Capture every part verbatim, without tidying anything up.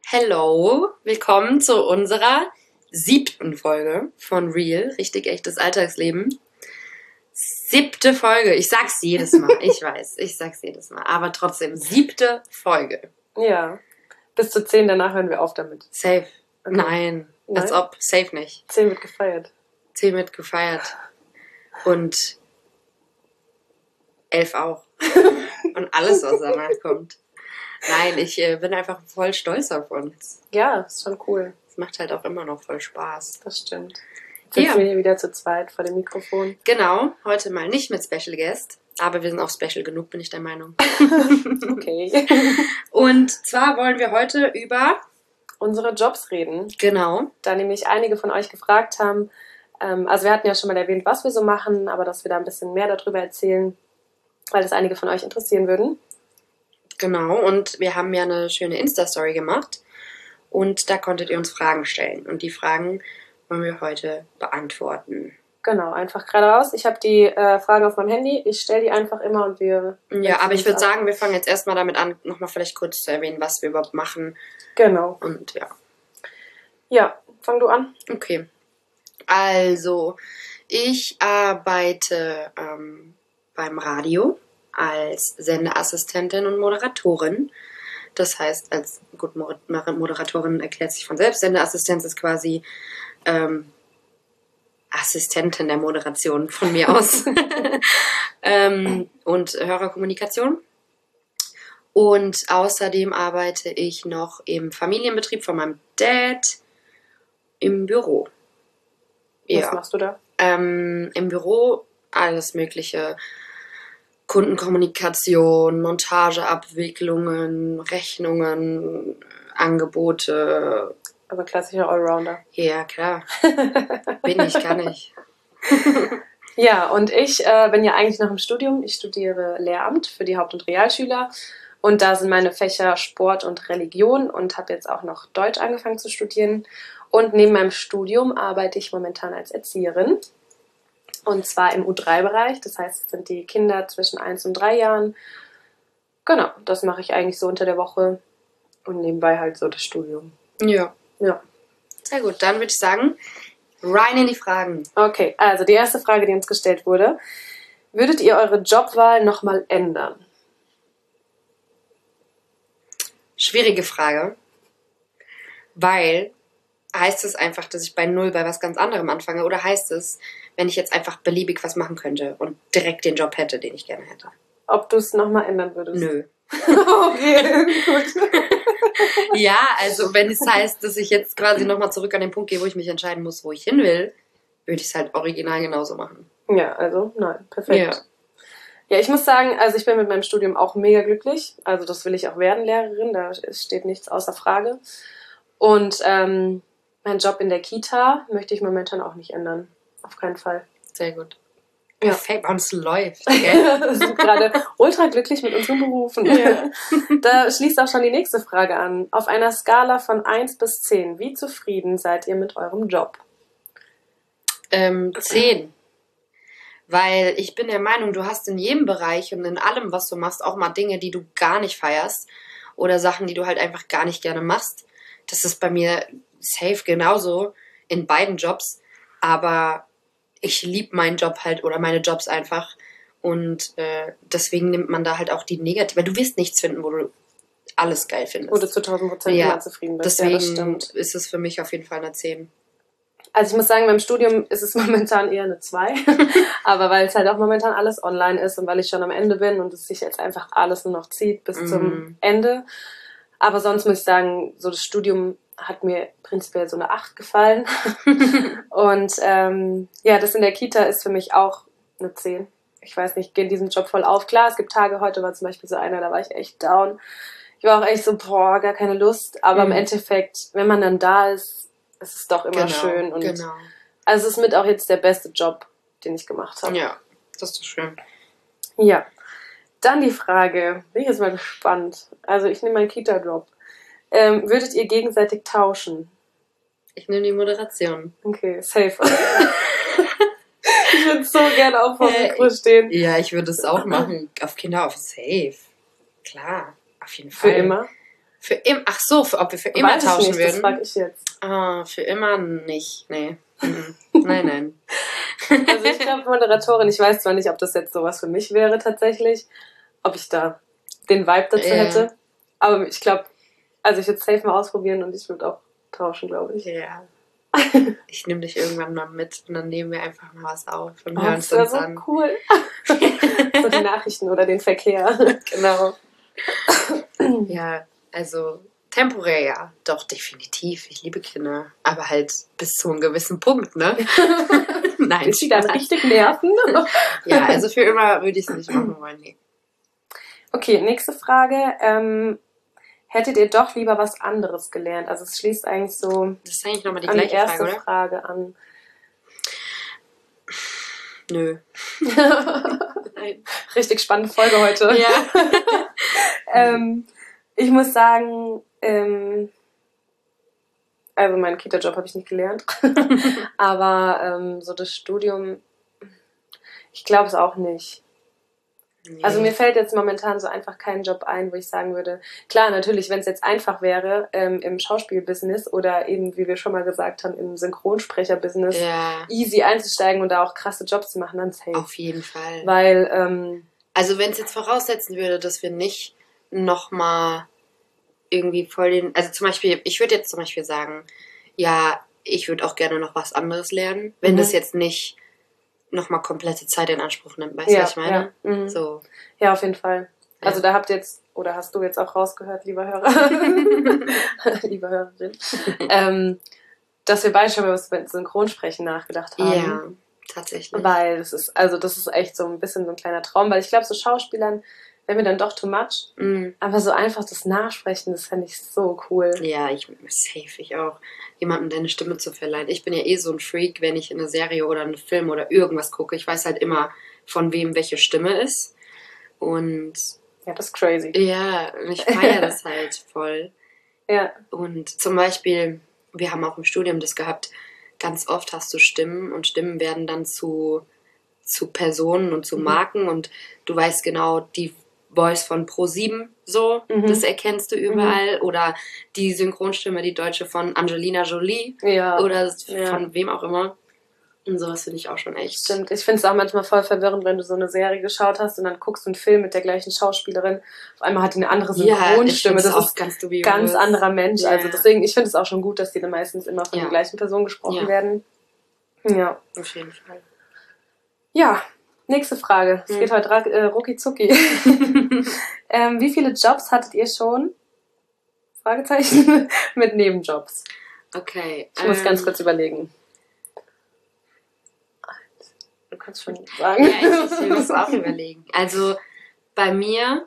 Hello, willkommen zu unserer siebten Folge von Real, richtig echtes Alltagsleben. Siebte Folge, ich sag's jedes Mal, ich weiß, ich sag's jedes Mal, aber trotzdem, siebte Folge. Ja, bis zu zehn, danach hören wir auf damit. Safe. Okay. Nein, Nein, als ob, safe nicht. zehn wird gefeiert. zehn wird gefeiert und elf auch. Und alles, was danach kommt. Nein, ich äh, bin einfach voll stolz auf uns. Ja, ist schon cool. Es macht halt auch immer noch voll Spaß. Das stimmt. Jetzt sitzen Ja. wir hier wieder zu zweit vor dem Mikrofon. Genau, heute mal nicht mit Special Guest, aber wir sind auch special genug, bin ich der Meinung. Okay. Und zwar wollen wir heute über, Unsere Jobs reden, genau, da nämlich einige von euch gefragt haben. Ähm, also wir hatten ja schon mal erwähnt, was wir so machen, aber dass wir da ein bisschen mehr darüber erzählen, weil das einige von euch interessieren würden. genau. Und wir haben ja eine schöne Insta-Story gemacht und da konntet ihr uns Fragen stellen. Und die Fragen wollen wir heute beantworten. Genau, einfach geradeaus. Ich habe die äh, Fragen auf meinem Handy. Ich stelle die einfach immer und wir... Ja, aber ich würde ab. sagen, wir fangen jetzt erstmal damit an, nochmal vielleicht kurz zu erwähnen, was wir überhaupt machen. Genau. Und ja, Ja, fang du an. okay. Also, ich arbeite ähm, beim Radio als Sendeassistentin und Moderatorin. Das heißt, als gut, Moderatorin erklärt sich von selbst. Sendeassistenz ist quasi ähm, Assistentin der Moderation von mir aus. ähm, und Hörerkommunikation. Und außerdem arbeite ich noch im Familienbetrieb von meinem Dad im Büro. Was machst du da? Ähm, Im Büro alles Mögliche. Kundenkommunikation, Montageabwicklungen, Rechnungen, Angebote. Also klassischer Allrounder. Ja, klar. Bin ich, kann ich. Ja, und ich äh, bin ja eigentlich noch im Studium. Ich studiere Lehramt für die Haupt- und Realschüler. Und da sind meine Fächer Sport und Religion und habe jetzt auch noch Deutsch angefangen zu studieren. Und neben meinem Studium arbeite ich momentan als Erzieherin. Und zwar im U drei Bereich. Das heißt, es sind die Kinder zwischen eins und drei Jahren. Genau, das mache ich eigentlich so unter der Woche. Und nebenbei halt so das Studium. Ja. Ja. Sehr gut, dann würde ich sagen, rein in die Fragen. Okay, also die erste Frage, die uns gestellt wurde. Würdet ihr eure Jobwahl nochmal ändern? Schwierige Frage, weil heißt es einfach, dass ich bei Null bei was ganz anderem anfange oder heißt es, wenn ich jetzt einfach beliebig was machen könnte und direkt den Job hätte, den ich gerne hätte? Ob du es nochmal ändern würdest? Nö. Okay, gut. Ja, also wenn es heißt, dass ich jetzt quasi nochmal zurück an den Punkt gehe, wo ich mich entscheiden muss, wo ich hin will, würde ich es halt original genauso machen. Ja, also nein, perfekt. Ja. Ja, ich muss sagen, also ich bin mit meinem Studium auch mega glücklich. Also das will ich auch werden, Lehrerin, da steht nichts außer Frage. Und ähm, meinen Job in der Kita möchte ich momentan auch nicht ändern. Auf keinen Fall. Sehr gut. Ja. Perfekt, bei uns läuft. Wir Gell? sind gerade ultra glücklich mit unseren Berufen. Ja. Da schließt auch schon die nächste Frage an. Auf einer Skala von eins bis zehn, wie zufrieden seid ihr mit eurem Job? Ähm, zehn. Weil ich bin der Meinung, du hast in jedem Bereich und in allem, was du machst, auch mal Dinge, die du gar nicht feierst oder Sachen, die du halt einfach gar nicht gerne machst. Das ist bei mir safe genauso in beiden Jobs, aber ich liebe meinen Job halt oder meine Jobs einfach und äh, deswegen nimmt man da halt auch die negative, weil du wirst nichts finden, wo du alles geil findest. Wo du zu tausend Prozent Ja, immer zufrieden bist. Deswegen Ja, das stimmt. ist es für mich auf jeden Fall eine zehn. Also ich muss sagen, beim Studium ist es momentan eher eine zwei, aber weil es halt auch momentan alles online ist und weil ich schon am Ende bin und es sich jetzt einfach alles nur noch zieht bis Mhm. zum Ende. Aber sonst muss ich sagen, so das Studium hat mir prinzipiell so eine acht gefallen. Und ähm, ja, das in der Kita ist für mich auch eine zehn. Ich weiß nicht, ich gehe in diesem Job voll auf. Klar, es gibt Tage, heute war zum Beispiel so einer, da war ich echt down. Ich war auch echt so, boah, gar keine Lust. Aber Mhm. im Endeffekt, wenn man dann da ist, ist es doch immer Genau, schön. Und genau. also es ist mit auch jetzt der beste Job, den ich gemacht habe. Ja, das ist doch schön. Ja. Dann die Frage, bin ich jetzt mal gespannt. Also ich nehme meinen Kita-Job. Ähm, würdet ihr gegenseitig tauschen? Ich nehme die Moderation. Okay, safe. Ich würde so gerne auch vor dem Äh, Mikro stehen. Ja, ich würde es auch machen. Auf Kinder auf safe. Klar, auf jeden Für Fall. immer? Für immer, ach so, für, ob wir für immer Weiß ich tauschen nicht, würden? das frage ich jetzt. Ah, für immer nicht, nee. Mhm. Nein, nein. Also ich glaube, Moderatorin, ich weiß zwar nicht, ob das jetzt sowas für mich wäre tatsächlich, ob ich da den Vibe dazu Ja. hätte, aber ich glaube, also ich würde es safe mal ausprobieren und ich würde auch tauschen, glaube ich. Ja. Ich nehme dich irgendwann mal mit und dann nehmen wir einfach mal was auf und Oh, hören das es wäre uns so an. cool. So die Nachrichten oder den Verkehr. Genau. Ja, also temporär ja, doch definitiv. Ich liebe Kinder, aber halt bis zu einem gewissen Punkt, ne? Nein, Bis die dann Spaß. richtig nerven. Ja, also für immer würde ich es nicht machen wollen. Nee. Okay, nächste Frage. Ähm, hättet ihr doch lieber was anderes gelernt? Also es schließt eigentlich so Das ist eigentlich nochmal die an die gleiche erste Frage, oder? Frage an. Nö. Nein. Richtig spannende Folge heute. Ja. ähm, ich muss sagen, ähm, also meinen Kita-Job habe ich nicht gelernt. Aber ähm, so das Studium, ich glaube es auch nicht. Nee. Also mir fällt jetzt momentan so einfach kein Job ein, wo ich sagen würde, klar, natürlich, wenn es jetzt einfach wäre, ähm, im Schauspielbusiness oder eben, wie wir schon mal gesagt haben, im Synchronsprecherbusiness Ja, easy einzusteigen und da auch krasse Jobs zu machen, dann safe. auf jeden Fall. Weil, ähm, Also wenn es jetzt voraussetzen würde, dass wir nicht nochmal irgendwie voll den... Also zum Beispiel, ich würde jetzt zum Beispiel sagen, ja, ich würde auch gerne noch was anderes lernen, wenn Mhm. das jetzt nicht nochmal komplette Zeit in Anspruch nimmt. Weißt du, ja, was ich meine? ja, mhm. So. ja, auf jeden Fall. Ja. Also da habt ihr jetzt, oder hast du jetzt auch rausgehört, lieber Hörer, lieber Hörerin, ähm, dass wir beide schon über das Synchronsprechen nachgedacht haben. Ja, tatsächlich. Weil es ist, also das ist echt so ein bisschen so ein kleiner Traum, weil ich glaube, so Schauspielern wäre mir dann doch too much. Mm. Aber so einfach das Nachsprechen, das fände ich so cool. Ja, ich safe ich auch, jemandem deine Stimme zu verleihen. Ich bin ja eh so ein Freak, wenn ich in eine Serie oder einen Film oder irgendwas gucke. Ich weiß halt immer, von wem welche Stimme ist. Und Ja, das ist crazy. ja, ich feiere das halt voll. Ja. Und zum Beispiel, wir haben auch im Studium das gehabt, ganz oft hast du Stimmen und Stimmen werden dann zu, zu Personen und zu Mhm. Marken und du weißt genau, die Voice von ProSieben, so, Mhm. das erkennst du überall. Oder die Synchronstimme, die deutsche von Angelina Jolie Ja. oder Ja. von wem auch immer. Und sowas finde ich auch schon echt. Stimmt, ich finde es auch manchmal voll verwirrend, wenn du so eine Serie geschaut hast und dann guckst du einen Film mit der gleichen Schauspielerin. Auf einmal hat die eine andere Ja, ich Synchronstimme. finde das das auch ist ganz dubios. ganz anderer Mensch. Ja. Also deswegen, ich finde es auch schon gut, dass die dann meistens immer von Ja. der gleichen Person gesprochen Ja. werden. Ja. Auf jeden Fall. Ja, nächste Frage. Es Hm. geht heute ra- äh, rucki zucki. ähm, wie viele Jobs hattet ihr schon? Fragezeichen. Mit Nebenjobs. Okay. Ich muss ähm, ganz kurz überlegen. Du kannst schon sagen. Ja, ich, ich muss auch überlegen. Also bei mir,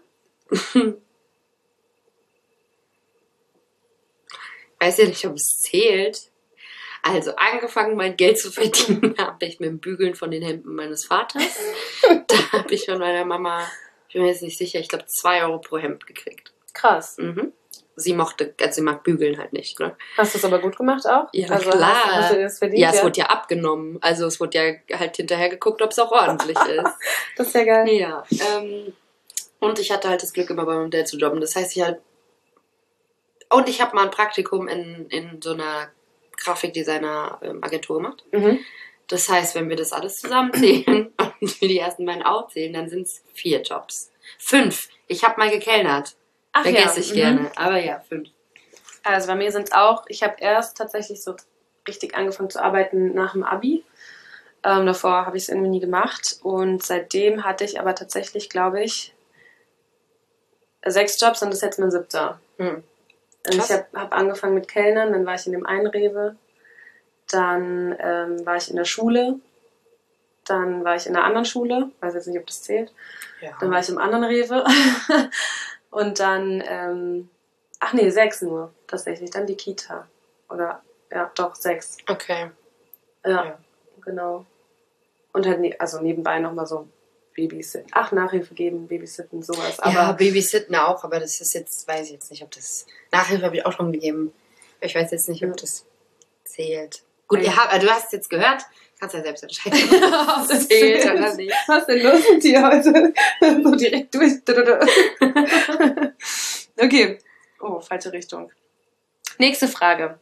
weiß ja nicht, ob es zählt. Also angefangen, mein Geld zu verdienen, habe ich mit dem Bügeln von den Hemden meines Vaters. Da habe ich von meiner Mama, ich bin mir jetzt nicht sicher, ich glaube zwei Euro pro Hemd gekriegt. Krass. Mhm. Sie mochte, also sie mag Bügeln halt nicht, ne? Hast du es aber gut gemacht auch? Ja, also klar. Hast, hast du dir das verdient? Ja, es wurde ja abgenommen. Also es wurde ja halt hinterher geguckt, ob es auch ordentlich ist. Das ist ja geil. Ja, ähm, und ich hatte halt das Glück, immer bei meinem Dad zu jobben. Das heißt, ich halt. Und ich habe mal ein Praktikum in, in so einer Grafikdesigner-Agentur gemacht. Mhm. Das heißt, wenn wir das alles zusammenzählen und wir die ersten beiden aufzählen, dann sind es vier Jobs. Fünf. Ich habe mal gekellnert. Ach Vergesse ja. ich Mhm. gerne. Aber ja, fünf. Also bei mir sind es auch, ich habe erst tatsächlich so richtig angefangen zu arbeiten nach dem Abi. Ähm, davor habe ich es irgendwie nie gemacht. Und seitdem hatte ich aber tatsächlich, glaube ich, sechs Jobs und das ist jetzt mein siebter. Hm. Also Krass. ich habe hab angefangen mit Kellnern, dann war ich in dem einen Rewe, dann ähm, war ich in der Schule, dann war ich in einer anderen Schule, weiß jetzt nicht, ob das zählt, Ja. dann war ich im anderen Rewe und dann, ähm, ach nee, sechs nur tatsächlich, dann die Kita. Oder, ja, doch, sechs. Okay. Ja, Ja. genau. Und halt, ne, also nebenbei nochmal so Babysitten. Ach, Nachhilfe geben, Babysitten, sowas. Aber ja, Babysitten auch, aber das ist jetzt, weiß ich jetzt nicht, ob das. Nachhilfe habe ich auch schon gegeben. Ich weiß jetzt nicht, ob Ja. das zählt. Gut, Ja. ihr habt, also du hast jetzt gehört, kannst ja selbst entscheiden, ob das zählt oder nicht. Was ist denn los mit dir heute? So direkt durch. Okay. Oh, falsche Richtung. Nächste Frage.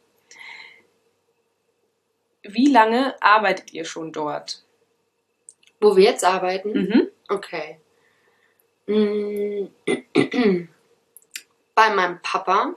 Wie lange arbeitet ihr schon dort? Wo wir jetzt arbeiten? Mhm. Okay. Mm. Bei meinem Papa.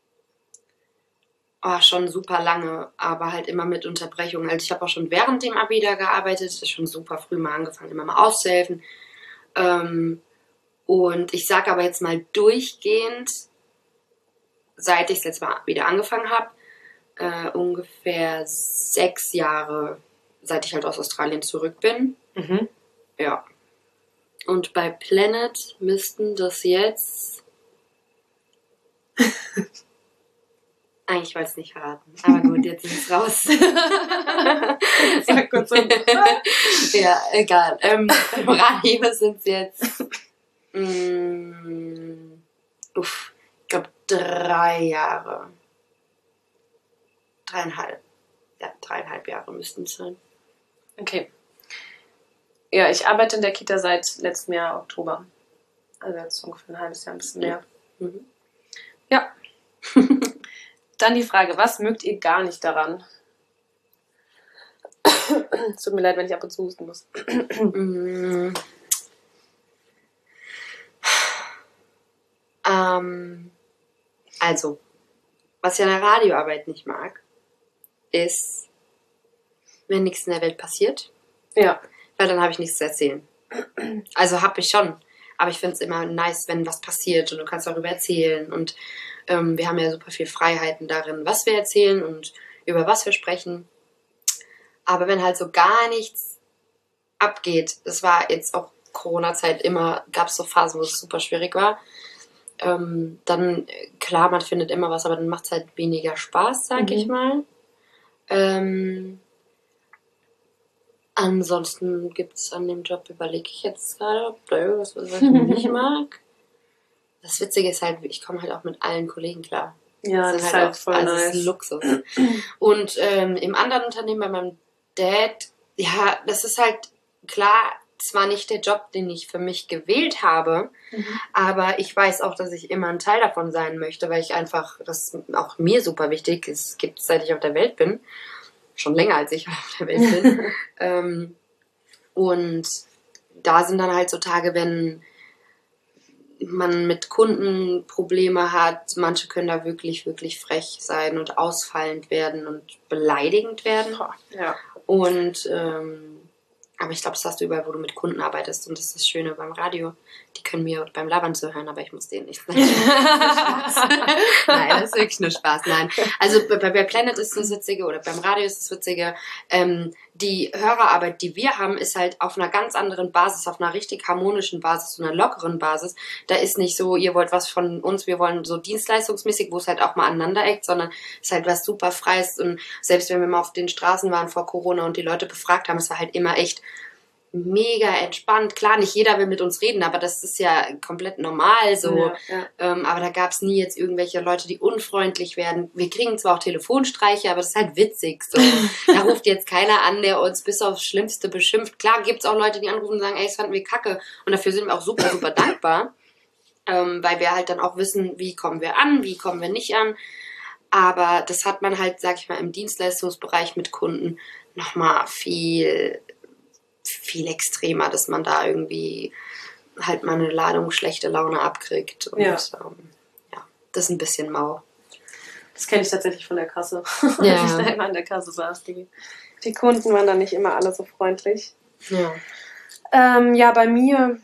Oh, schon super lange, aber halt immer mit Unterbrechungen. Also ich habe auch schon während dem Abi da gearbeitet, ist schon super früh mal angefangen, immer mal auszuhelfen. Ähm, und ich sage aber jetzt mal durchgehend, seit ich es jetzt mal wieder angefangen habe, äh, ungefähr sechs Jahre, seit ich halt aus Australien zurück bin. Mhm. Ja. Und bei Planet müssten das jetzt... Eigentlich wollte ich es nicht verraten. Aber gut, jetzt ist es raus. Sag kurz so. Ja, egal. Ähm, beim Radio sind es jetzt... Mm, uff, ich glaube drei Jahre. Dreieinhalb. Ja, dreieinhalb Jahre müssten es sein. Okay. Ja, ich arbeite in der Kita seit letztem Jahr Oktober. Also jetzt ungefähr ein halbes Jahr, ein bisschen mehr. Mhm. Ja. Dann die Frage, was mögt ihr gar nicht daran? Es tut mir leid, wenn ich ab und zu husten muss. Mm. ähm, also, was ich an der Radioarbeit nicht mag, ist, wenn nichts in der Welt passiert. Ja. Weil dann habe ich nichts zu erzählen. Also habe ich schon. Aber ich finde es immer nice, wenn was passiert und du kannst darüber erzählen. Und ähm, wir haben ja super viel Freiheiten darin, was wir erzählen und über was wir sprechen. Aber wenn halt so gar nichts abgeht, das war jetzt auch Corona-Zeit immer, gab es so Phasen, wo es super schwierig war, ähm, dann, klar, man findet immer was, aber dann macht es halt weniger Spaß, sag mhm. ich mal. Ähm, ansonsten gibt es an dem Job, überlege ich jetzt gerade, ob da irgendwas, was ich nicht mag. Das Witzige ist halt, ich komme halt auch mit allen Kollegen klar. Ja, das, das ist halt, halt auch, voll also nice. Das ist Luxus. Und ähm, im anderen Unternehmen, bei meinem Dad, ja, das ist halt klar, zwar nicht der Job, den ich für mich gewählt habe, mhm. aber ich weiß auch, dass ich immer ein Teil davon sein möchte, weil ich einfach, das ist auch mir super wichtig, es gibt seit ich auf der Welt bin, schon länger als ich auf der Welt bin. ähm, und da sind dann halt so Tage, wenn man mit Kunden Probleme hat, manche können da wirklich, wirklich frech sein und ausfallend werden und beleidigend werden. Ja. Und ähm, aber ich glaube, das hast du überall, wo du mit Kunden arbeitest. Und das ist das Schöne beim Radio. Die können mir beim Labern zuhören, aber ich muss denen nicht. Nein, das ist wirklich nur Spaß. Nein. Also bei, bei Planet ist das Witzige, oder beim Radio ist das Witzige, ähm, die Hörerarbeit, die wir haben, ist halt auf einer ganz anderen Basis, auf einer richtig harmonischen Basis, einer lockeren Basis. Da ist nicht so, ihr wollt was von uns, wir wollen so dienstleistungsmäßig, wo es halt auch mal aneinander eckt, sondern es ist halt was super Freies. Und selbst wenn wir mal auf den Straßen waren vor Corona und die Leute befragt haben, es war halt immer echt mega entspannt. Klar, nicht jeder will mit uns reden, aber das ist ja komplett normal so. Ja, ja. Ähm, aber da gab es nie jetzt irgendwelche Leute, die unfreundlich werden. Wir kriegen zwar auch Telefonstreiche, aber das ist halt witzig so. Da ruft jetzt keiner an, der uns bis aufs Schlimmste beschimpft. Klar gibt es auch Leute, die anrufen und sagen, ey, das fanden wir kacke. Und dafür sind wir auch super, super dankbar. Ähm, weil wir halt dann auch wissen, wie kommen wir an, wie kommen wir nicht an. Aber das hat man halt, sag ich mal, im Dienstleistungsbereich mit Kunden nochmal viel... viel extremer, dass man da irgendwie halt mal eine Ladung schlechte Laune abkriegt. Und ja, ähm, ja das ist ein bisschen mau. Das kenne ich tatsächlich von der Kasse. Ja. Als ich da immer an der Kasse saß. Die, die Kunden waren dann nicht immer alle so freundlich. Ja, ähm, ja bei mir,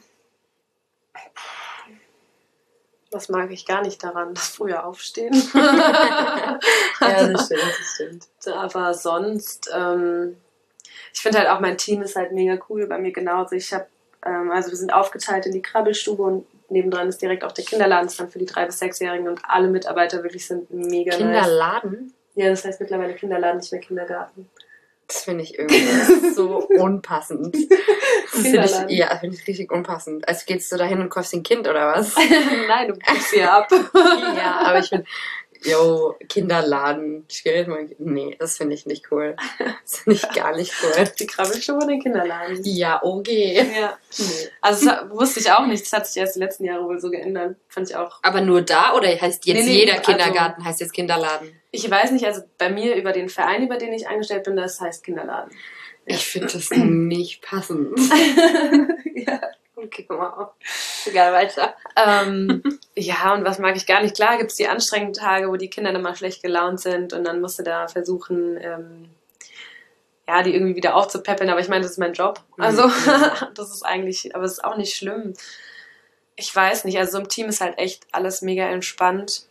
was mag ich gar nicht daran, das früher aufstehen. Ja, das stimmt, das stimmt. Aber sonst... Ähm, ich finde halt auch, mein Team ist halt mega cool, bei mir genauso. Ich habe, ähm, also wir sind aufgeteilt in die Krabbelstube und nebendran ist direkt auch der Kinderladen, das ist dann für die drei- bis sechsjährigen und alle Mitarbeiter wirklich sind mega Kinderladen? Nice. Ja, das heißt mittlerweile Kinderladen, nicht mehr Kindergarten. Das finde ich irgendwie so unpassend. Das finde ich, ja, finde ich richtig unpassend. Also gehst du da hin und kaufst ein Kind oder was? Nein, du gibst sie ab. Ja, aber ich finde, yo, Kinderladen. Nee, das finde ich nicht cool. Das finde ich gar nicht cool. Die Krabbelstube in den Kinderladen. Ja, okay. Ja. Nee. Also das wusste ich auch nicht. Das hat sich erst die letzten Jahre wohl so geändert. Fand ich auch. Aber nur da oder heißt jetzt nee, nee, jeder Kindergarten also, heißt jetzt Kinderladen? Ich weiß nicht, also bei mir über den Verein, über den ich angestellt bin, das heißt Kinderladen. Ja. Ich finde das nicht passend. Ja. Okay, guck mal auf. Egal, weiter. Ähm, ja, und was mag ich gar nicht? Klar gibt es die anstrengenden Tage, wo die Kinder dann mal schlecht gelaunt sind und dann musst du da versuchen, ähm, ja, die irgendwie wieder aufzupäppeln. Aber ich meine, das ist mein Job. Also, mhm. Das ist eigentlich, aber es ist auch nicht schlimm. Ich weiß nicht, also so im Team ist halt echt alles mega entspannt.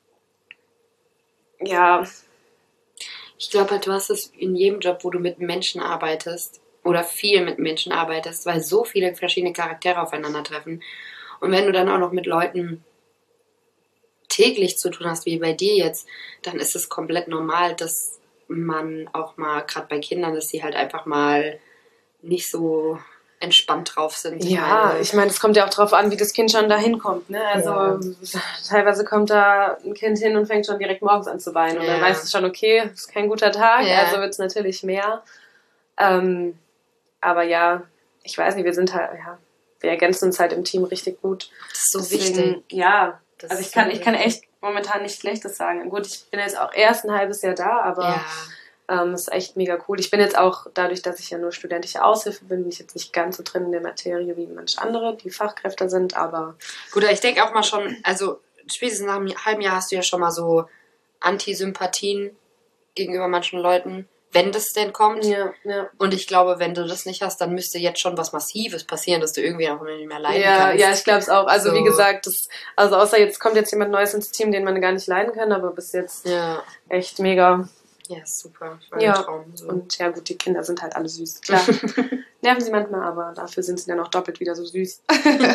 Ja. Ich glaube halt, du hast es in jedem Job, wo du mit Menschen arbeitest, oder viel mit Menschen arbeitest, weil so viele verschiedene Charaktere aufeinandertreffen. Und wenn du dann auch noch mit Leuten täglich zu tun hast, wie bei dir jetzt, dann ist es komplett normal, dass man auch mal, gerade bei Kindern, dass sie halt einfach mal nicht so entspannt drauf sind. Ja, meine, ich meine, es kommt ja auch drauf an, wie das Kind schon da hinkommt. Ne? Also ja. Teilweise kommt da ein Kind hin und fängt schon direkt morgens an zu weinen. Und ja. Dann weiß es schon, okay, ist kein guter Tag, ja. Also wird es natürlich mehr. Ähm, Aber ja, ich weiß nicht, wir sind halt, ja, wir ergänzen uns halt im Team richtig gut. Das ist so Deswegen, wichtig. Ja, das also ich kann, so ich kann echt momentan nichts Schlechtes sagen. Gut, ich bin jetzt auch erst ein halbes Jahr da, aber ja. ähm, ist echt mega cool. Ich bin jetzt auch, dadurch, dass ich ja nur studentische Aushilfe bin, bin ich jetzt nicht ganz so drin in der Materie wie manche andere, die Fachkräfte sind, aber... Gut, ich denke auch mal schon, also spätestens nach einem halben Jahr hast du ja schon mal so Antisympathien gegenüber manchen Leuten. Wenn das denn kommt. Ja, ja. Und ich glaube, wenn du das nicht hast, dann müsste jetzt schon was Massives passieren, dass du irgendwie auch nicht mehr leiden ja, kannst. Ja, ich glaube es auch. Also so. Wie gesagt, das, also außer jetzt kommt jetzt jemand Neues ins Team, den man gar nicht leiden kann, aber bis jetzt ja. echt mega. Ja, super. Ja. Traum, so. Und ja gut, die Kinder sind halt alle süß. Klar, nerven sie manchmal, aber dafür sind sie dann auch doppelt wieder so süß.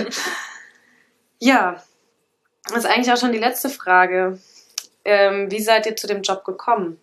Ja, das ist eigentlich auch schon die letzte Frage. Ähm, wie seid ihr zu dem Job gekommen?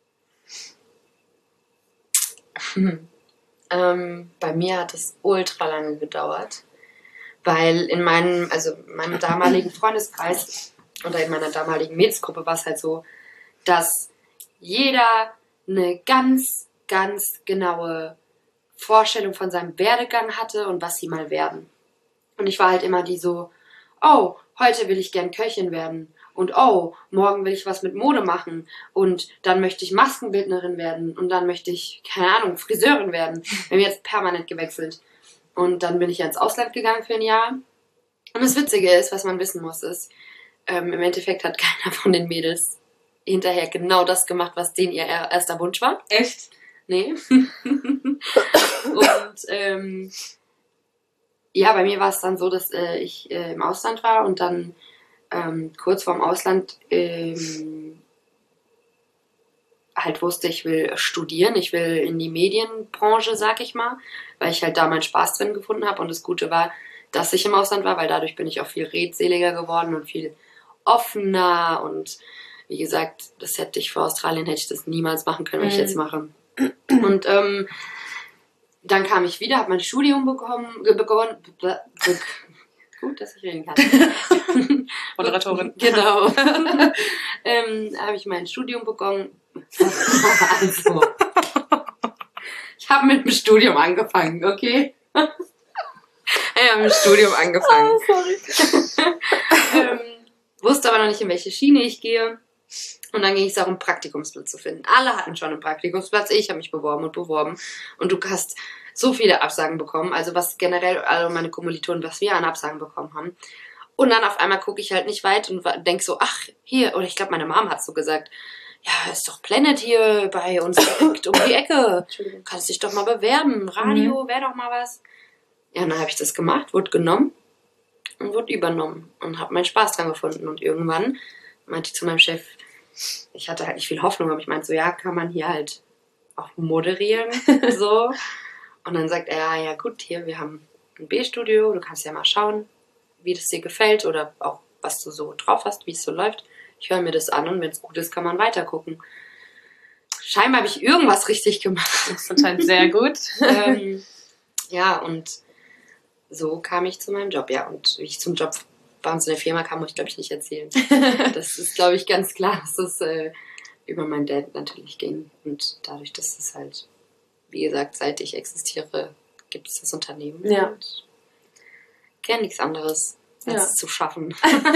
Hm. Ähm, bei mir hat es ultra lange gedauert, weil in meinem, also in meinem damaligen Freundeskreis oder in meiner damaligen Mädelsgruppe war es halt so, dass jeder eine ganz, ganz genaue Vorstellung von seinem Werdegang hatte und was sie mal werden. Und ich war halt immer die so, oh, heute will ich gern Köchin werden. Und oh, morgen will ich was mit Mode machen. Und dann möchte ich Maskenbildnerin werden. Und dann möchte ich, keine Ahnung, Friseurin werden. Wir haben jetzt permanent gewechselt. Und dann bin ich ja ins Ausland gegangen für ein Jahr. Und das Witzige ist, was man wissen muss, ist, ähm, im Endeffekt hat keiner von den Mädels hinterher genau das gemacht, was denen ihr erster Wunsch war. Echt? Nee. Und ähm, ja, bei mir war es dann so, dass äh, ich äh, im Ausland war und dann Ähm, kurz vorm Ausland ähm, halt wusste, ich will studieren, ich will in die Medienbranche, sag ich mal, weil ich halt da meinen Spaß drin gefunden habe und das Gute war, dass ich im Ausland war, weil dadurch bin ich auch viel redseliger geworden und viel offener und wie gesagt, das hätte ich vor Australien, hätte ich das niemals machen können, was ich jetzt mache. Und ähm, dann kam ich wieder, habe mein Studium bekommen, begonnen, be, be, gut, dass ich reden kann. Moderatorin. Genau. ähm, habe ich mein Studium begonnen. Also, ich habe mit dem Studium angefangen, okay? Ich habe mit dem Studium angefangen. Oh, sorry. ähm, wusste aber noch nicht, in welche Schiene ich gehe. Und dann ging es darum, einen Praktikumsplatz zu finden. Alle hatten schon einen Praktikumsplatz. Ich habe mich beworben und beworben. Und du hast so viele Absagen bekommen. Also was generell alle meine Kommilitonen, was wir an Absagen bekommen haben. Und dann auf einmal gucke ich halt nicht weit und denke so, ach, hier. Oder ich glaube, meine Mom hat so gesagt, ja, ist doch Planet hier bei uns direkt um die Ecke. Kannst dich doch mal bewerben. Radio, mhm. wäre doch mal was. Ja, und dann habe ich das gemacht, wurde genommen und wurde übernommen. Und habe meinen Spaß dran gefunden. Und irgendwann meinte ich zu meinem Chef, ich hatte halt nicht viel Hoffnung, aber ich meinte so, ja, kann man hier halt auch moderieren, so. Und dann sagt er, ja, ja gut, hier, wir haben ein B-Studio, du kannst ja mal schauen, wie das dir gefällt oder auch, was du so drauf hast, wie es so läuft. Ich höre mir das an und wenn es gut ist, kann man weiter gucken. Scheinbar habe ich irgendwas richtig gemacht. Das ist anscheinend sehr gut. ähm, ja, und so kam ich zu meinem Job, ja. Und wie ich zum Job bei uns in der Firma kam, muss ich glaube ich nicht erzählen. Das ist glaube ich ganz klar, dass das äh, über meinen Dad natürlich ging. Und dadurch, dass es halt, wie gesagt, seit ich existiere, gibt es das Unternehmen. Ja. Und kenne nichts anderes, als Ja. es zu schaffen.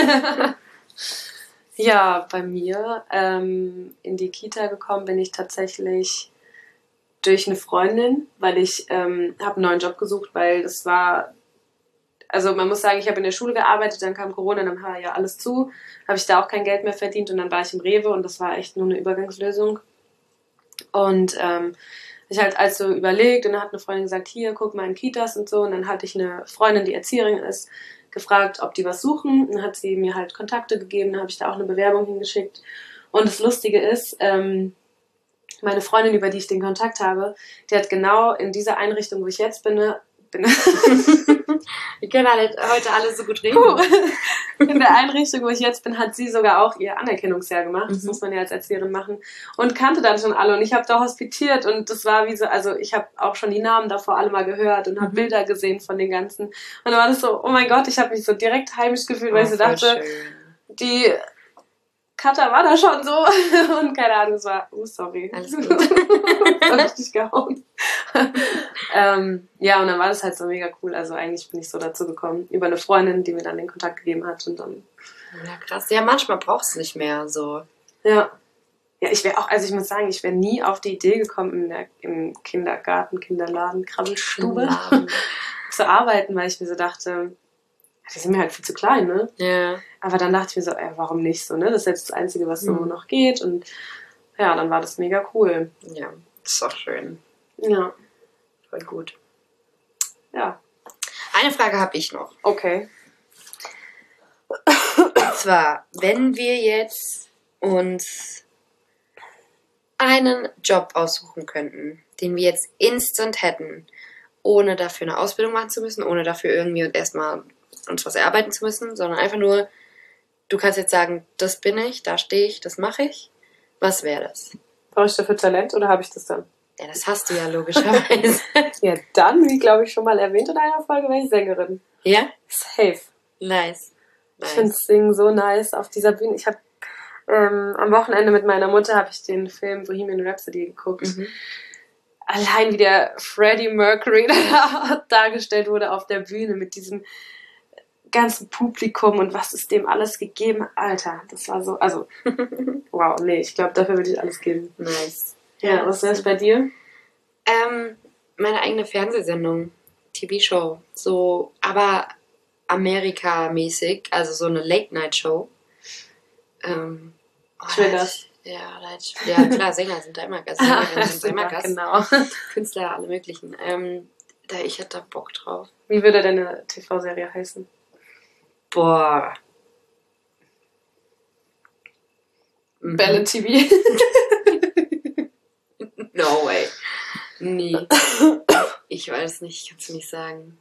Ja, bei mir ähm, in die Kita gekommen bin ich tatsächlich durch eine Freundin, weil ich ähm, habe einen neuen Job gesucht, weil das war, also man muss sagen, ich habe in der Schule gearbeitet, dann kam Corona, dann war ja alles zu, habe ich da auch kein Geld mehr verdient und dann war ich im Rewe und das war echt nur eine Übergangslösung. Und ähm, ich halt also überlegt und dann hat eine Freundin gesagt, hier, guck mal in Kitas und so. Und dann hatte ich eine Freundin, die Erzieherin ist, gefragt, ob die was suchen. Und dann hat sie mir halt Kontakte gegeben, dann habe ich da auch eine Bewerbung hingeschickt. Und das Lustige ist, ähm, meine Freundin, über die ich den Kontakt habe, die hat genau in dieser Einrichtung, wo ich jetzt bin, bin Wir können alle, heute alle so gut reden. in der Einrichtung, wo ich jetzt bin, hat sie sogar auch ihr Anerkennungsjahr gemacht. Das Mhm. muss man ja als Erzieherin machen. Und kannte dann schon alle. Und ich habe da hospitiert. Und das war wie so, also ich habe auch schon die Namen davor alle mal gehört und habe Mhm. Bilder gesehen von den ganzen. Und dann war das so, oh mein Gott, ich habe mich so direkt heimisch gefühlt, weil Oh, ich so voll dachte, schön. die Katha war da schon so. Und keine Ahnung, es war, oh sorry. Alles gut. Das hat richtig gehauen. ähm, ja, und dann war das halt so mega cool. Also eigentlich bin ich so dazu gekommen, über eine Freundin, die mir dann den Kontakt gegeben hat. Und dann, Ja, krass. Ja, manchmal brauchst du nicht mehr so. ja. Ja, ich wäre auch, also ich muss sagen, ich wäre nie auf die Idee gekommen, in der, im Kindergarten, Kinderladen, Krabbelstube Laden. zu arbeiten, weil ich mir so dachte, die sind mir halt viel zu klein, ne? Ja. Aber dann dachte ich mir so, ey, warum nicht so, ne? Das ist jetzt das Einzige, was so Mhm. noch geht. Und ja, dann war das mega cool. Ja, ist auch schön. Ja, Voll gut. ja. Eine Frage habe ich noch. Okay. Und zwar, wenn wir jetzt uns einen Job aussuchen könnten, den wir jetzt instant hätten, ohne dafür eine Ausbildung machen zu müssen, ohne dafür irgendwie erstmal uns was erarbeiten zu müssen, sondern einfach nur, du kannst jetzt sagen, das bin ich, da stehe ich, das mache ich. Was wäre das? Brauche ich dafür Talent oder habe ich das dann? Ja, das hast du ja logischerweise. Ja, dann, wie glaube ich schon mal erwähnt in einer Folge, wäre ich Sängerin. Ja? Safe. Nice. Ich finde Nice. Singen so nice auf dieser Bühne. Ich habe ähm, am Wochenende mit meiner Mutter habe ich den Film Bohemian Rhapsody geguckt. Mhm. Allein wie der Freddie Mercury da dargestellt wurde auf der Bühne mit diesem ganzen Publikum und was ist dem alles gegeben. Alter, das war so, also wow, nee, ich glaube, dafür würde ich alles geben. Nice. Ja, was wäre es bei dir? Ähm, meine eigene Fernsehsendung, T V-Show, so, aber Amerika-mäßig, also so eine Late-Night-Show. Ähm, oh, Ich will da das. hätte ich- Ja, da hätte ich, ja, klar, Sänger sind da immer Gast, Sängerinnen sind da immer Gast, Genau. Künstler, alle möglichen. Ähm, da, ich hätte da Bock drauf. Wie würde deine T V-Serie heißen? Boah. Mhm. Belle T V. No way. Nee. Ich weiß nicht, kannst du nicht sagen.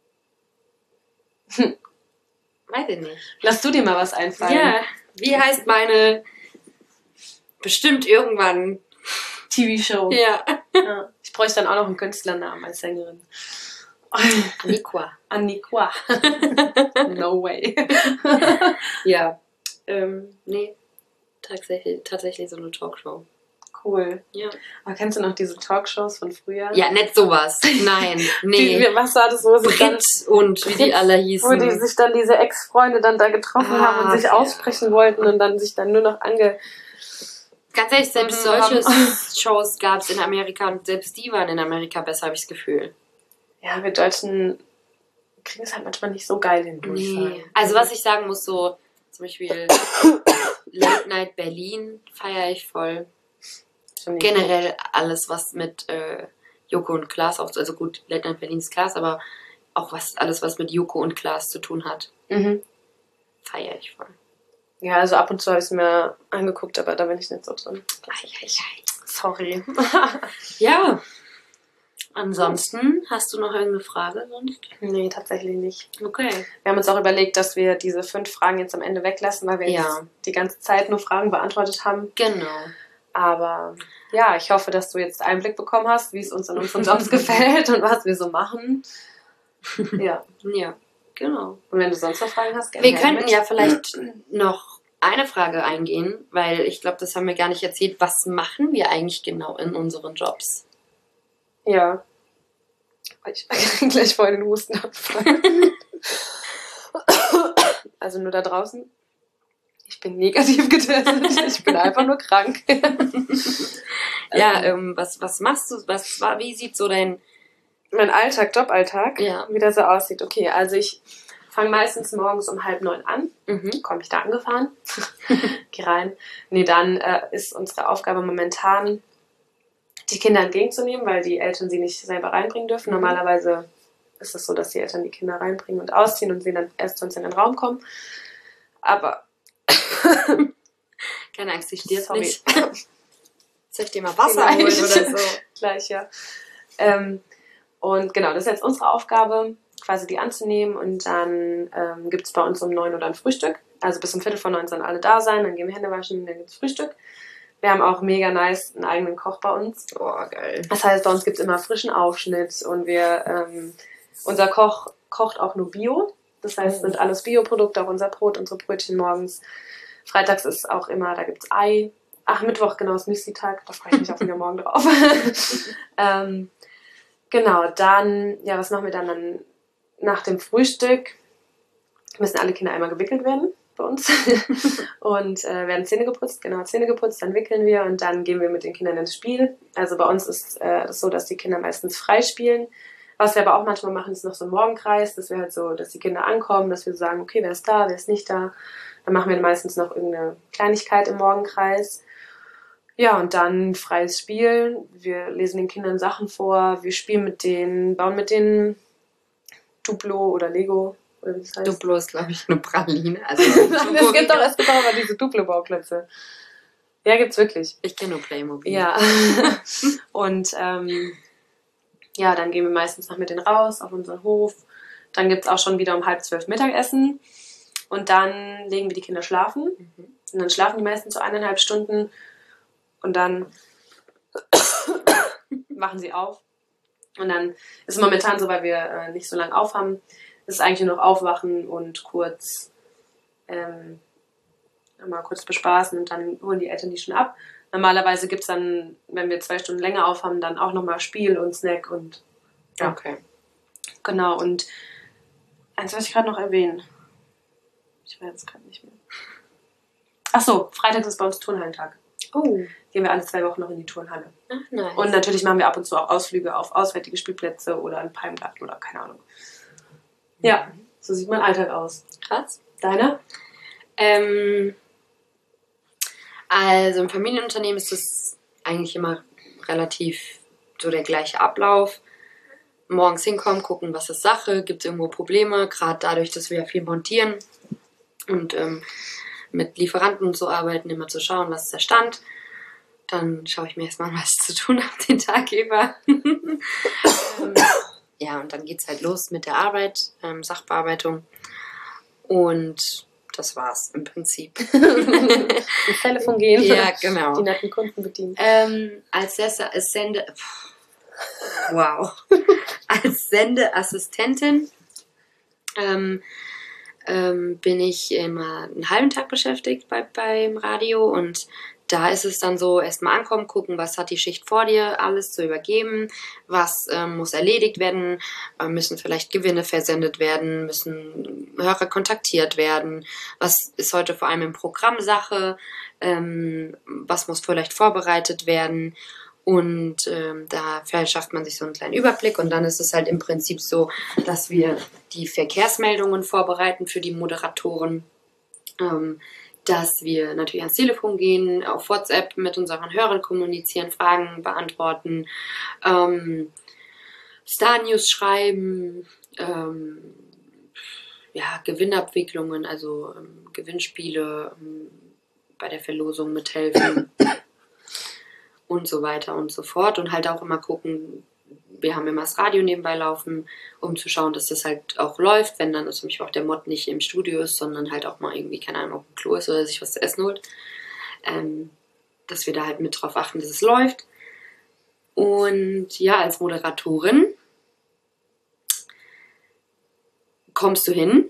Weiß ich nicht. Lass du dir mal was einfallen. Ja, wie heißt meine bestimmt irgendwann. T V-Show. Ja. Ja. Ich bräuchte dann auch noch einen Künstlernamen als Sängerin. Niqua. Aniqua. No way. Ja. Ähm, nee. Tatsächlich, tatsächlich so eine Talkshow. Cool. Ja. Aber kennst du noch diese Talkshows von früher? Ja, nicht sowas. Nein. Nee. Die, was war das, wo sie dann, Brit und wie die alle hießen. wo die sich dann diese Ex-Freunde dann da getroffen Ah, haben und sich ja. aussprechen wollten und dann sich dann nur noch ange... Ganz ehrlich, selbst Mhm, solche haben- Shows gab es in Amerika und selbst die waren in Amerika besser, habe ich das Gefühl. Ja, wir Deutschen kriegen es halt manchmal nicht so geil hin, würde ich Nee. sagen. Also was ich sagen muss, so zum Beispiel Late Night Berlin feiere ich voll. Schon nicht Generell alles, was mit äh, Joko und Klaas, auch, also gut, Late Night Berlin ist Klaas, aber auch was alles, was mit Joko und Klaas zu tun hat, gut. Mhm. feiere ich voll. Ja, also ab und zu habe ich es mir angeguckt, aber da bin ich nicht so drin. Ei, ei, ei. Sorry. Ja. Ansonsten, hast du noch irgendeine Frage sonst? Nee, tatsächlich nicht. Okay. Wir haben uns auch überlegt, dass wir diese fünf Fragen jetzt am Ende weglassen, weil wir Ja. jetzt die ganze Zeit nur Fragen beantwortet haben. Genau. Aber ja, ich hoffe, dass du jetzt Einblick bekommen hast, wie es uns in unseren Jobs gefällt und was wir so machen. Ja. Ja. Genau. Und wenn du sonst noch Fragen hast, gerne. Wir könnten mit. ja vielleicht noch eine Frage eingehen, weil ich glaube, das haben wir gar nicht erzählt. Was machen wir eigentlich genau in unseren Jobs? Ja. Ich kriege gleich voll den Hustenanfall. Also nur da draußen. Ich bin negativ getestet. Ich bin einfach nur krank. Ja, ähm, was, was machst du? Was, wie sieht so dein... Mein Alltag, Joballtag, ja. wie das so aussieht. Okay, also ich fange meistens morgens um halb neun an. Mhm. Komme ich da angefahren. Geh rein. Nee, dann äh, ist unsere Aufgabe momentan, die Kinder entgegenzunehmen, weil die Eltern sie nicht selber reinbringen dürfen. Mhm. Normalerweise ist es so, dass die Eltern die Kinder reinbringen und ausziehen und sie dann erst sonst in den Raum kommen. Aber keine Angst, ich stirb nicht. Soll ich dir mal Wasser holen oder so? Gleich, ja. Ähm, und genau, das ist jetzt unsere Aufgabe, quasi die anzunehmen. Und dann ähm, gibt es bei uns um neun Uhr dann Frühstück. Also bis um Viertel vor neun sollen alle da sein. Dann gehen wir Hände waschen, dann gibt es Frühstück. Wir haben auch mega nice einen eigenen Koch bei uns. Boah, geil. Das heißt, bei uns gibt es immer frischen Aufschnitt. Und wir, ähm, unser Koch kocht auch nur Bio. Das heißt, es sind alles Bioprodukte, auch unser Brot, unsere Brötchen morgens. Freitags ist auch immer, da gibt es Ei. Ach, Mittwoch, genau, ist Müsli-Tag. Da freue ich mich auch wieder morgen drauf. ähm, genau, dann, ja, was machen wir dann? Dann nach dem Frühstück müssen alle Kinder einmal gewickelt werden bei uns. Und äh, werden Zähne geputzt, genau, Zähne geputzt, dann wickeln wir und dann gehen wir mit den Kindern ins Spiel. Also bei uns ist es äh, so, dass die Kinder meistens frei spielen. Was wir aber auch manchmal machen, ist noch so ein Morgenkreis, dass wir halt so, dass die Kinder ankommen, dass wir sagen, okay, wer ist da, wer ist nicht da. Dann machen wir meistens noch irgendeine Kleinigkeit im Morgenkreis. Ja, und dann freies Spiel. Wir lesen den Kindern Sachen vor, wir spielen mit denen, bauen mit denen Duplo oder Lego, oder wie das heißt. Duplo ist, glaube ich, eine Praline. Also es gibt doch, es gibt doch aber diese Duplo-Bauklötze. Ja, gibt's wirklich. Ich kenne nur Playmobil. Ja. Und ähm, ja, dann gehen wir meistens noch mit denen raus auf unseren Hof. Dann gibt's auch schon wieder um halb zwölf Mittagessen. Und dann legen wir die Kinder schlafen. Mhm. Und dann schlafen die meistens so eineinhalb Stunden. Und dann wachen sie auf. Und dann ist es momentan so, weil wir äh, nicht so lange aufhaben, ist es eigentlich nur noch aufwachen und kurz ähm, mal kurz bespaßen und dann holen die Eltern die schon ab. Normalerweise gibt es dann, wenn wir zwei Stunden länger aufhaben, dann auch nochmal Spiel und Snack und ja. Okay. Genau, und eins wollte ich gerade noch erwähnen. Ich weiß jetzt gerade nicht mehr. Ach so, Freitag ist bei uns Turnhallentag. Oh. Gehen wir alle zwei Wochen noch in die Turnhalle. Ach, nice. Und natürlich machen wir ab und zu auch Ausflüge auf auswärtige Spielplätze oder einen Palmgarten oder keine Ahnung. Ja, so sieht mein Alltag aus. Krass. Deiner? Ähm, also im Familienunternehmen ist das eigentlich immer relativ so der gleiche Ablauf. Morgens hinkommen, gucken, was ist Sache, gibt es irgendwo Probleme, gerade dadurch, dass wir ja viel montieren und ähm, mit Lieferanten und so arbeiten, immer zu schauen, was ist der Stand. Dann schaue ich mir erstmal an, was ich zu tun habe den Tag über. ähm, ja, und dann geht es halt los mit der Arbeit, ähm, Sachbearbeitung. Und das war's im Prinzip. Ins Telefon gehen. Ja, genau. Die netten Kunden bedienen. Ähm, als Sende... Wow. Als Sendeassistentin ähm, ähm, bin ich immer einen halben Tag beschäftigt bei, beim Radio und da ist es dann so, erstmal ankommen, gucken, was hat die Schicht vor dir, alles zu übergeben, was ähm, muss erledigt werden, äh, müssen vielleicht Gewinne versendet werden, müssen Hörer kontaktiert werden, was ist heute vor allem im Programm Sache, ähm, was muss vielleicht vorbereitet werden. Und ähm, da verschafft man sich so einen kleinen Überblick und dann ist es halt im Prinzip so, dass wir die Verkehrsmeldungen vorbereiten für die Moderatoren, ähm, dass wir natürlich ans Telefon gehen, auf WhatsApp mit unseren Hörern kommunizieren, Fragen beantworten, ähm, Star-News schreiben, ähm, ja, Gewinnabwicklungen, also ähm, Gewinnspiele ähm, bei der Verlosung mithelfen. Und so weiter und so fort. Und halt auch immer gucken, wir haben immer das Radio nebenbei laufen, um zu schauen, dass das halt auch läuft, wenn dann zum Beispiel auch der Mod nicht im Studio ist, sondern halt auch mal irgendwie, keine Ahnung, auf dem Klo ist oder sich was zu essen holt. Ähm, dass wir da halt mit drauf achten, dass es läuft. Und ja, als Moderatorin kommst du hin.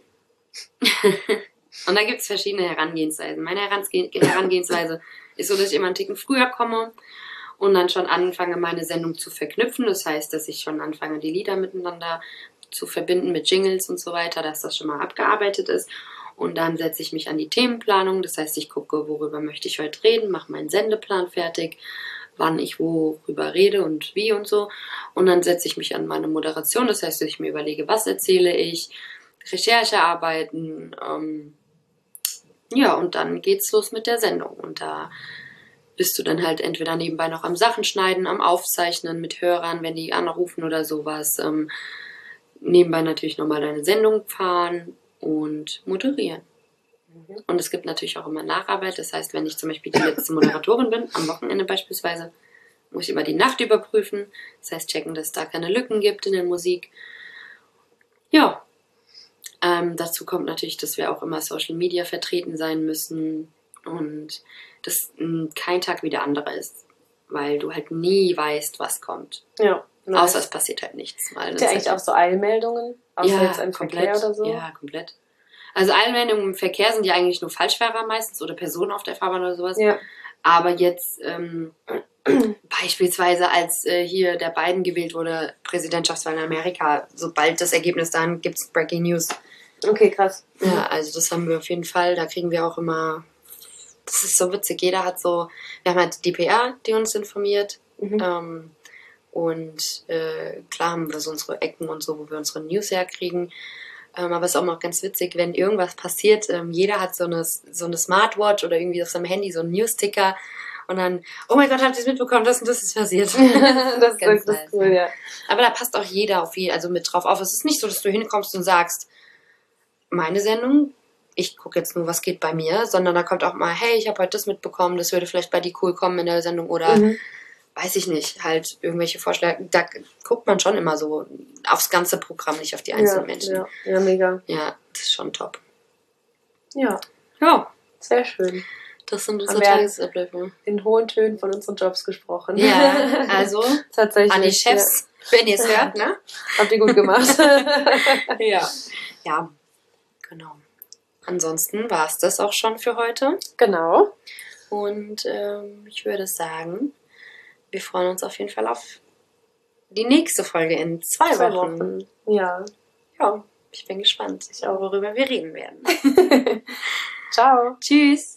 Und da gibt es verschiedene Herangehensweisen. Meine Herangeh Herangehensweise ist so, dass ich immer einen Ticken früher komme und dann schon anfange, meine Sendung zu verknüpfen. Das heißt, dass ich schon anfange, die Lieder miteinander zu verbinden mit Jingles und so weiter, dass das schon mal abgearbeitet ist. Und dann setze ich mich an die Themenplanung. Das heißt, ich gucke, worüber möchte ich heute reden, mache meinen Sendeplan fertig, wann ich worüber rede und wie und so. Und dann setze ich mich an meine Moderation. Das heißt, dass ich mir überlege, was erzähle ich, Recherchearbeiten, ähm, ja, und dann geht's los mit der Sendung. Und da bist du dann halt entweder nebenbei noch am Sachen schneiden, am Aufzeichnen mit Hörern, wenn die anrufen oder sowas. Ähm, nebenbei natürlich nochmal deine Sendung fahren und moderieren. Mhm. Und es gibt natürlich auch immer Nacharbeit. Das heißt, wenn ich zum Beispiel die letzte Moderatorin bin, am Wochenende beispielsweise, muss ich immer die Nacht überprüfen. Das heißt, checken, dass es da keine Lücken gibt in der Musik. Ja, ähm, dazu kommt natürlich, dass wir auch immer Social Media vertreten sein müssen und dass mh, kein Tag wie der andere ist, weil du halt nie weißt, was kommt. Ja. Nice. Außer es passiert halt nichts. Habt ihr eigentlich auch so Eilmeldungen? Außer ja, jetzt im komplett, Verkehr oder so? Ja, komplett. Also Eilmeldungen im Verkehr sind ja eigentlich nur Falschfahrer meistens oder Personen auf der Fahrbahn oder sowas. Ja. Aber jetzt ähm, beispielsweise als äh, hier der Biden gewählt wurde, Präsidentschaftswahl in Amerika, sobald das Ergebnis dann gibt es Breaking News. Okay, krass. Ja, also das haben wir auf jeden Fall. Da kriegen wir auch immer, das ist so witzig, jeder hat so, wir haben halt die P R, die uns informiert. Mhm. Ähm, und äh, klar haben wir so unsere Ecken und so, wo wir unsere News herkriegen. Ähm, aber es ist auch mal ganz witzig, wenn irgendwas passiert, ähm, jeder hat so eine, so eine Smartwatch oder irgendwie auf seinem Handy so einen News-Ticker und dann, oh mein Gott, habt ihr es mitbekommen, das und das ist passiert. das ist ganz das nice, cool, ja. Aber da passt auch jeder auf jeden, also mit drauf auf. Es ist nicht so, dass du hinkommst und sagst, meine Sendung, ich gucke jetzt nur, was geht bei mir, sondern da kommt auch mal, hey, ich habe heute das mitbekommen, das würde vielleicht bei dir cool kommen in der Sendung oder mhm. weiß ich nicht, halt irgendwelche Vorschläge. Da guckt man schon immer so aufs ganze Programm, nicht auf die einzelnen ja, Menschen. Ja, ja, mega. Ja, das ist schon top. Ja. Ja. Sehr schön. Das sind unsere Tagesabläufe. In hohen Tönen von unseren Jobs gesprochen. Ja, also tatsächlich, an die Chefs, ja. Wenn ihr es hört, ne? Habt ihr gut gemacht. ja. Ja, genau. Ansonsten war es das auch schon für heute. Genau. Und ähm, ich würde sagen, wir freuen uns auf jeden Fall auf die nächste Folge in zwei, zwei Wochen. Wochen. Ja. Ja, ich bin gespannt, auch worüber wir reden werden. Ciao. Tschüss.